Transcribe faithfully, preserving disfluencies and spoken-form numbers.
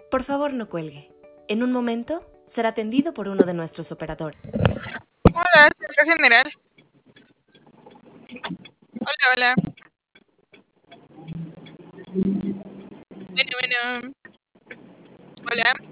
Por favor, no cuelgue. En un momento será atendido por uno de nuestros operadores. Hola, señor general. Hola, hola. Bueno, bueno. Hola.